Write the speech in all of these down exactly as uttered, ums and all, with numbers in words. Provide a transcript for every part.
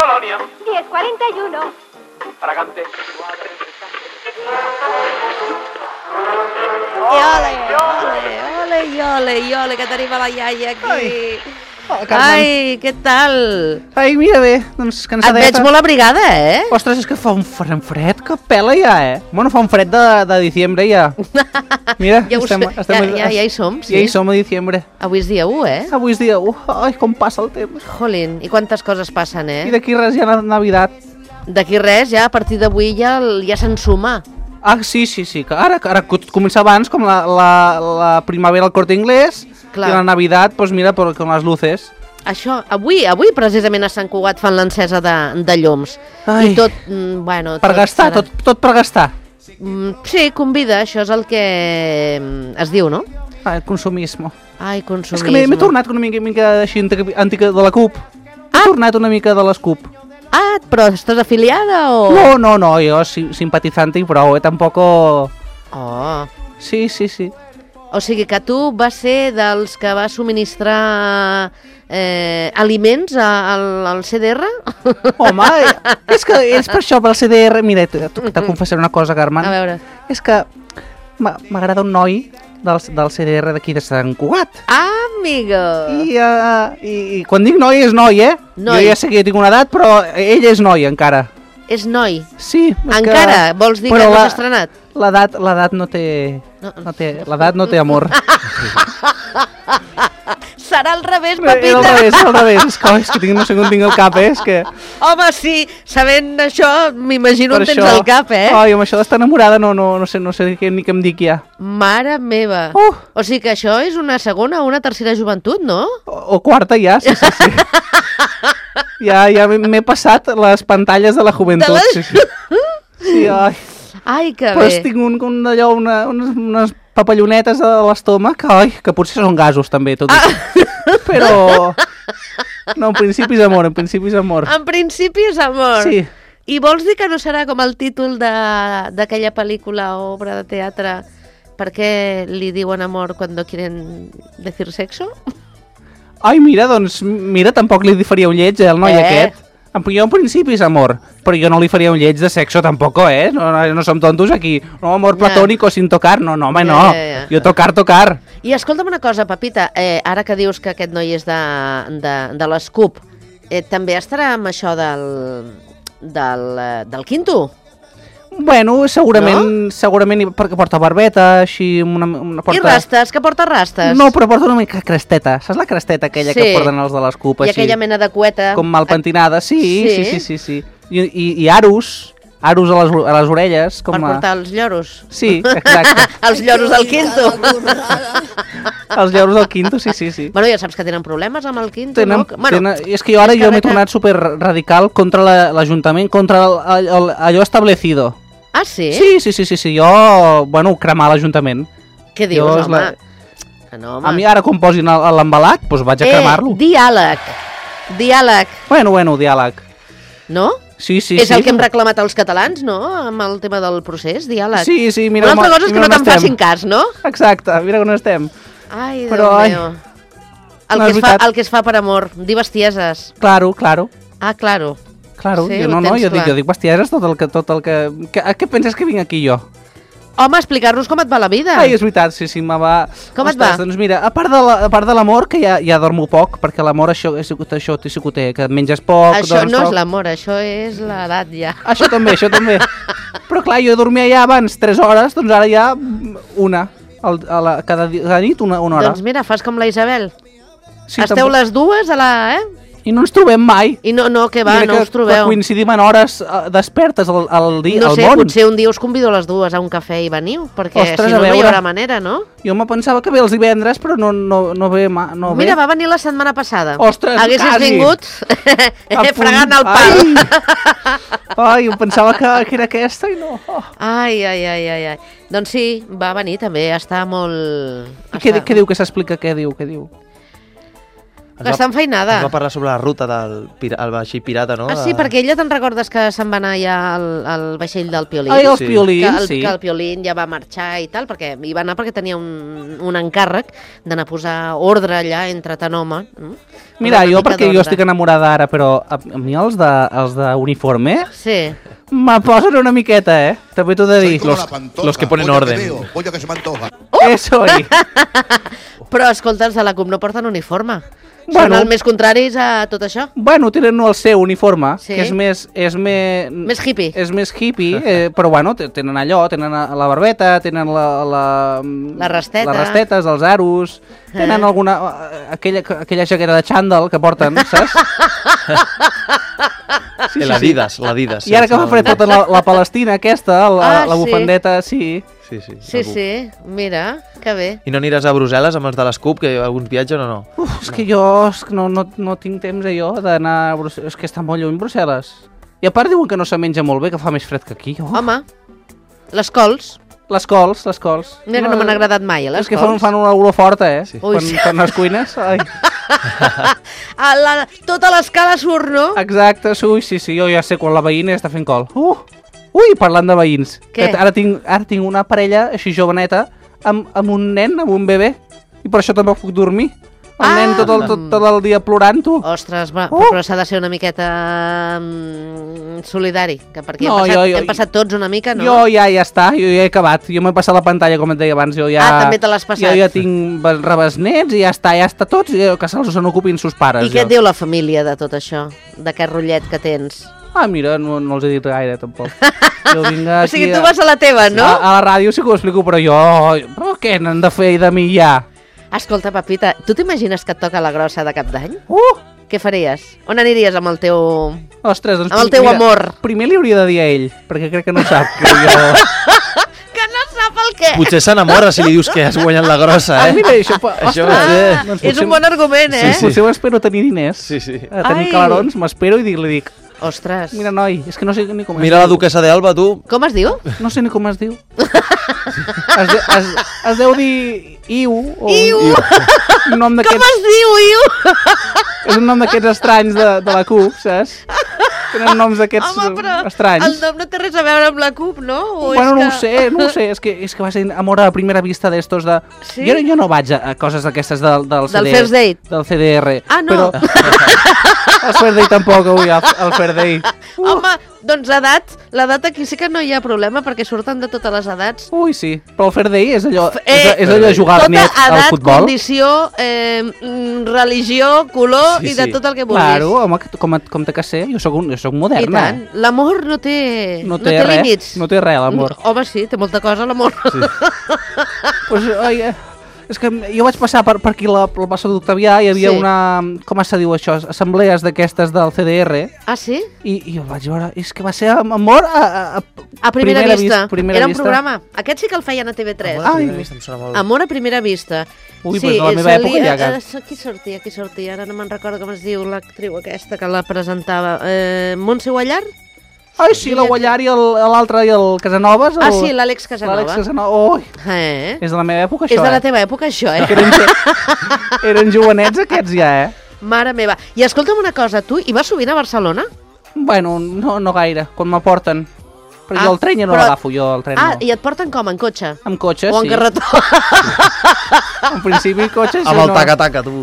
Colonia. diez cuarenta y uno. Fragante. Iole, iole, iole, iole, iole, que tenim a la iaia aquí. Ai, hola, Carmen. Ai, què tal? Ai, mira bé, doncs Et cansadeta. veig molt abrigada, eh? Ostres, és que fa un fred, fred que pela ja, eh? Bueno, fa un fred de, de diciembre ja. Mira, Ja, ho sé, estem, estem, ja, ja, ja hi som, sí. Ja hi som a diciembre. Avui és dia u, eh? Avui és dia u. Ai, com passa el temps. Jolín, i quantes coses passen, eh? I d'aquí res ja la Navidad. D'aquí res, ja a partir d'avui ja, ja s'ensuma. Ah, sí, sí, sí, que ara, ara comença abans, com la, la, la primavera al Corte Inglés, Clar. i la Navidad, doncs mira, per, com les luces. Això, avui, avui precisament a Sant Cugat fan l'encesa de, de llums. Ai. I tot, mm, bueno... Per tot gastar, serà- tot, tot per gastar. Mm, sí, convida, això és el que mm, es diu, no? Ai, consumisme. Ai, consumisme. És que m'he m'he tornat una mica, mica així antica, antica de la C U P. M'he Ah. tornat una mica de les C U P. Ah, però estàs afiliada o...? No, no, no, jo si, simpatitzante i prou, eh? Tampoc... Oh, Sí, sí, sí. o sigui que tu vas ser dels que va subministrar eh, aliments a- al, al C D R? Home, és que és per això, pel C D R... Mira, te, te confessaré una cosa, Carmen. A veure. És que m'a- m'agrada un noi del, del C D R d'aquí de Sant Cugat. Ah, amigo! I, uh, i, I quan dic noi, és noi, eh? Noi. Jo ja sé que jo tinc una edat, però ell és noi, encara. És noi. Sí. és Encara? Que... Vols dir però que no la- s'ha estrenat? L'edat l'edat no té... No. No té l'edat no té amor. Serà al revés, Era al Pepita! revés, al revés. És que, és que tinc, no sé com tinc el cap, eh? És que... Home, sí, sabent això, m'imagino on per tens això- el cap, eh? Ai, amb això d'estar enamorada no, no, no sé, no sé què, ni què em dic ja. Mare meva. Uh. O sigui que això és una segona o una tercera joventut, no? O, o quarta ja, sí, sí, sí. ja ja m'he- m'he passat les pantalles de la joventut. De la- Sí, sí. Sí, ai. Ai, que Però bé. tinc un, un d'allò, una, unes, unes papallonetes a l'estómac, ai, que potser són gasos també, tot i que... Però... No, en principi és amor, en principi és amor. En principi és amor. Sí. I vols dir que no serà com el títol de- d'aquella pel·lícula o obra de teatre per què li diuen amor quan no quieren decir sexo? Ai, mira, doncs, mira, tampoc li faria un lleig, eh, el noi Eh? aquest. En, jo en principi és amor, però jo no li faria un lleig de sexo tampoc, eh? No, no, no som tontos aquí. No, amor Ja. platònico sin tocar, no, no, home, Ja, no. ja, ja. Jo tocar, tocar. I escolta'm una cosa, Pepita, eh, ara que dius que aquest noi és de, de, de l'Escup, eh, també estarà amb això del, del, eh, del quinto? Bueno, segurament, segurament perquè porta barbeta, així, una, una porta... I rastes, que porta rastes? No, però porta una mica cresteta. Saps la cresteta aquella Sí. que porten els de les CUP, I així? aquella mena de cueta. Com mal pentinada, sí, Sí? sí, sí, sí, sí. I, i, i aros, aros a les, a les orelles. Com Per a... portar els lloros. Sí, exacte. Els lloros del quinto. Els llauros del quinto, sí, sí, sí. Bueno, ja saps que tenen problemes amb el quinto, Tenen, no? Que- Bueno, tenen, és que jo ara és que jo ara m'he que- tornat super radical contra la- l'Ajuntament, contra el, el, allò establecido. Ah, sí? Sí, sí, sí, sí, sí. Jo, bueno, cremar l'Ajuntament. Què dius, Jo és home? la- Que no, home. A mi ara, com posin el- l'embalat, doncs vaig a eh, cremar-lo. diàleg. Diàleg, Bueno, bueno, diàleg. no? Sí, sí, és sí. el que hem reclamat als catalans, no? Amb el tema del procés, diàleg. Sí, sí, mira... Una altra on- cosa és que mira no on te'n estem. facin cas, no? Exacte, mira on estem. Ai, Però, Déu ai, meu. El, no, que és es fa, veritat. el que es fa per amor, dir bestieses. Claro, claro. Ah, claro. Claro, Sí, jo ho no, no, tens jo dic, clar. jo dic bestieses tot el que... Tot el que, que a què penses que vinc aquí jo? Home, explicar-nos com et va la vida. Ai, és veritat, sí, sí, me va... Com et va? Doncs mira, a part de la- a part de l'amor, que ja, ja dormo poc, perquè l'amor això, és, això sí que ho té, que menges poc, Això dorms no poc. és l'amor, això és l'edat ja. Això també, això també. Però clar, jo dormia ja abans tres hores, doncs ara ja una. El, a la, cada, di- cada nit una, una hora. Doncs mira, fas com la Isabel. sí, Esteu tampoc- les dues a la... Eh? I no ens trobem mai. I no, no, que va, Mira no que, us trobeu. Que coincidim en hores uh, despertes al, al, dia, No al sé, món. potser un dia us convido a les dues a un cafè i veniu, perquè Ostres, si no, a no hi veure. haurà manera, no? Jo me pensava que ve els divendres, però no, no, no ve... ma- No Mira, ve. va venir la setmana passada. Ostres, Haguessis quasi. vingut A punt. fregant el pal. Ai, em pensava que, que era aquesta i no. Oh. Ai, ai, ai, ai, ai. Doncs sí, va venir també, està molt... I què, està- què diu, que s'explica, què diu, què diu? que està enfeinada. Ens va parlar sobre la ruta del pira, el vaixell pirata, no? Ah, sí, de... perquè ella te'n recordes que se'n va anar ja al, al vaixell del Piolín? Ai, els Sí. Piolins, que el, sí. que el Piolín ja va marxar i tal, perquè hi va anar perquè tenia un, un encàrrec d'anar a posar ordre allà entre tant home. No? Mira, Una jo mica perquè jo d'ordre. estic enamorada ara, però a, a mi els de, els de uniforme Sí. me posen una miqueta, eh? També t'ho he de dir. Los- los que ponen orden. Pollo que se me antoja. Eso ahí. Però, escolta, els de la C U P no porten uniforme. Bueno. Són els més contraris a tot això. Bueno, tenen el seu uniforme, Sí. que és més... És més, Més hippie. És més hippie, eh, però bueno, te- tenen allò, tenen la barbeta, tenen la... la La rasteta. Les rastetes, els aros, tenen Eh. alguna... aquella, aquella jaqueta de xandall que porten, saps? Sí, sí, l'Adidas, l'Adidas. I ara que fa fred tota la, la Palestina aquesta, la, Ah, la sí. bufandeta, sí. Sí, sí. Sí, sí, mira, que bé. I no aniràs a Brussel·les amb els de les C U P, que alguns viatgen o no? Uf, és que jo és que no, no, no tinc temps, eh, jo, d'anar a Brussel·les. És que està molt lluny, Brussel·les. I a part diuen que no se menja molt bé, que fa més fred que aquí. Uf. Home, les cols. Les cols, les cols. Mira que no m'han agradat mai, eh, les És que fan, cols. fan una olor forta, eh? Sí. Ui, Quan, sí. quan les cuines. Ai. A la, tota l'escala surt, no? Exacte, sí, sí, sí, jo ja sé quan la veïna està fent col. Uh! Ui, parlant de veïns. Què? Que ara tinc, ara tinc una parella així joveneta amb, amb un nen, amb un bebè, i per això també puc dormir. El Ah! nen tot el, tot, tot el dia plorant, tu. Ostres, va, Uh! però s'ha de ser una miqueta mm, solidari, que perquè No, hem, passat, jo- jo- hem passat tots una mica, no? Jo ja ja està, jo ja he acabat. Jo m'he passat la pantalla, com et deia abans. Jo ja, Ah, també te l'has passat. Jo ja tinc rebesnets i ja està, ja està tots, i que se'ls se n'ocupin sos pares. I què jo. et diu la família de tot això, d'aquest rotllet que tens? Ah, mira, no, no els he dit gaire, tampoc. Jo vinc O sigui, aquí tu a- vas a la teva, no? A, a la ràdio sí que ho explico, però jo... Però què n'han de fer de mi ja? Escolta, Pepita, tu t'imagines que et toca la grossa de cap d'any? Uh! Què faries? On aniries amb el teu... Ostres, doncs... Amb el teu mira, amor. Primer li hauria de dir a ell, perquè crec que no sap que jo... Que no sap el què! Potser s'enamora si li dius que has guanyat la grossa, Ah, eh? mira, això... fa- Això Ostres, potser- doncs És potser- un bon argument, eh? Sí, sí. Potser m'espero tenir diners. Sí, sí. A tenir Ai. calarons, m'espero i dic, li dic... Ostres. Mira, noi, és que no sé ni com Mira es la diu. duquesa d'Alba, tu. Com es diu? No sé ni com es diu. es, de, es, es deu dir Iu. O Iu. Un nom Com d'aquests... es diu, Iu? És un nom d'aquests estranys de, de la C U P, saps? Tenen noms d'aquests Home, però estranys. el nom no té res a veure amb la C U P, no? O Bueno, és no que... ho sé, no ho sé, és que, és que va ser amor a primera vista d'estos de... Sí? Jo, jo no vaig a, a coses d'aquestes del, del, Del C D, first date? del C D R. Ah, no. Però... el first date tampoc, avui, el, el first date. Home, doncs edat, l'edat aquí sí que no hi ha problema perquè surten de totes les edats. Ui, sí, però el first date és allò, Eh, és, és allò jugar tota net al edat, futbol. condició, eh, mm, religió, color Sí, i de sí. tot el que vulguis. Claro, home, que- com, com té que ser, jo sóc, un, jo sóc I moderna. tant. L'amor no té, No té res, límits. no té res, l'amor. Home, sí, té molta cosa, l'amor. Sí. Pues, oi, eh, és que jo vaig passar per, per aquí la, el Passo d'Octavià, hi havia Sí. una, com se diu això, assemblees d'aquestes del C D R, Ah, sí? i, i jo vaig veure, és que va ser amb amor a, a, A primera, primera vista. vis- primera Era un vista. programa. Aquest sí que el feien a T V tres. Amor a Ai. primera vista em sona molt. Amor a primera vista. Ui, però de la meva època ja, que- Eh, qui sortia, qui sortia? Ara no me'n recordo com es diu l'actriu aquesta que la presentava. Eh, Montse Guallar? Ai, sí, la Guallar i el- l'altre i el Casanovas. El, Ah, sí, l'Àlex Casanova. L'Àlex Casanova. Ui, Eh? és de la meva època, És això, de la eh? teva època, això, eh? Que eren, jo- eren jovenets aquests ja, eh? Mare meva. I escolta'm una cosa, tu hi vas sovint a Barcelona? Bueno, no, no gaire, quan m'aporten. Però Ah, jo el tren ja no però- l'agafo, jo el tren Ah, no. i et porten com, en cotxe? Amb cotxe, O en sí. carretó? En principi, cotxe, sí, Amb el no. taca-taca, tu.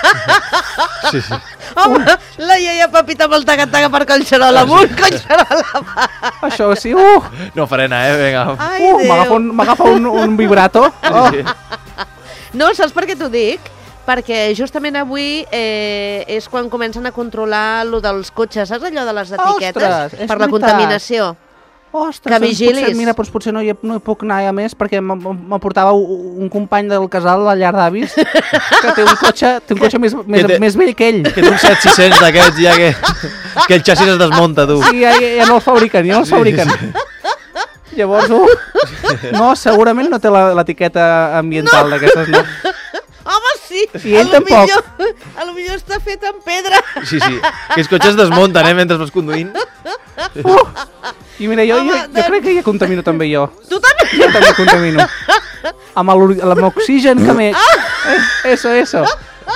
Sí, sí. Home, la iaia Pepita amb el taca-taca per Collserola amunt, Collserola avall. Això sí, uh, No frena, eh? Vinga. Ai, uh, Déu. m'agafa un, m'agafa un, un vibrato. Oh. Sí, sí. No, saps per què t'ho dic? Perquè justament avui eh, és quan comencen a controlar lo dels cotxes, saps allò de les etiquetes? Ostres, és per la veritat. contaminació. Ostres, Que doncs vigilis. Potser, mira, doncs potser no hi, no hi puc anar ja més perquè m- m- m'aportava un un company del casal, la llar d'avis, que té un cotxe, té un cotxe més, més, té- més vell que ell. Que té un set sis cents d'aquests ja que, que el xassis es desmunta, tu. Sí, ja, ja no el fabriquen, ja no el fabriquen. Llavors, uh, no, segurament no té la- l'etiqueta ambiental d'aquestes, no. Home, sí! I ell a lo tampoc. Millor, a lo millor està fet en pedra. Sí, sí. Que els cotxes desmunten, eh, mentre vas conduint. Uh, I mira, jo, jo, Home, jo crec que ja contamino també jo. Tu també? Jo també contamino. Amb l'or- amb l'oxigen que m'he... Eh, eso, eso.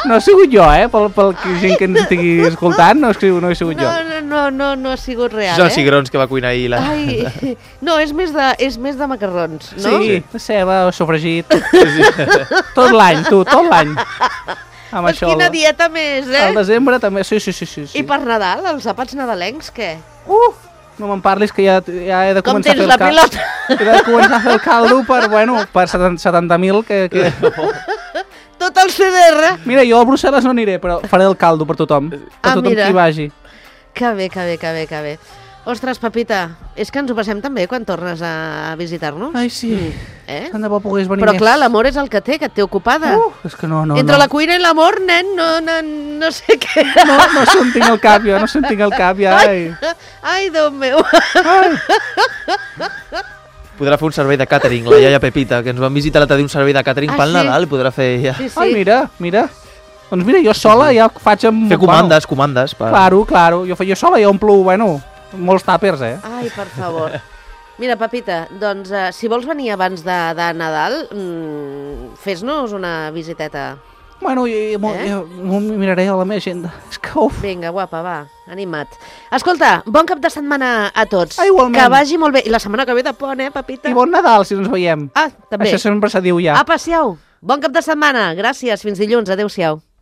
No he sigut jo, eh? Pel, pel que gent que ens estigui escoltant, no, he- no he sigut jo. No, no, no, no, no ha sigut real, Són eh? cigrons que va cuinar ahir la... Ai, no, és més de, és més de macarrons, no? Sí, de ceba, sofregit, tot l'any, tu, tot l'any. Amb Pues això, quina al- dieta més, eh? al desembre també, sí, sí, sí. sí, sí. I per Nadal, els àpats nadalencs, què? Uh, no me'n parlis que ja, ja he de Com començar a tens fer la el caldo. pilota? He de començar a fer el caldo per, bueno, per setanta mil que... que... Tot el C D R. Mira, jo a Brussel·les no aniré, però faré el caldo per tothom. Per Ah, tothom mira. qui vagi. Que bé, que bé, que bé, que bé. Ostres, Pepita, és que ens ho passem tan bé quan tornes a visitar-nos. Ai, sí. Eh? Tant de bo pogués venir Però més. clar, l'amor és el que té, que et té ocupada. Uh, és que no, no, Entre no. la cuina i l'amor, nen, no, no, no sé què. No, no sé on tinc el cap, jo no sé on tinc el cap, ja. Ai. Ai, Déu meu. Ai. Podrà fer un servei de càtering, la iaia Pepita, que ens van visitar l'altre dia un servei de càtering Ah, pel sí? Nadal, podrà fer ja... Sí, sí. Ai, mira, mira. Doncs mira, jo sola ja faig amb... Fer comandes, comandes. Per... Bueno, claro, claro. Jo, jo sola ja omplo, bueno, molts tàpers, eh? Ai, per favor. Mira, Pepita, doncs uh, si vols venir abans de, de Nadal, mm, fes-nos una visiteta. Bueno, jo, jo, Eh? jo, jo miraré a la meva agenda. És que, uf. Vinga, guapa, va, animat. Escolta, bon cap de setmana a tots. Ah, igualment. Que vagi molt bé. I la setmana que ve de pont, eh, Pepita? I bon Nadal, si no ens veiem. Ah, també. Això sempre se diu ja. Apa, siau. Bon cap de setmana. Gràcies. Fins dilluns. Adéu-siau.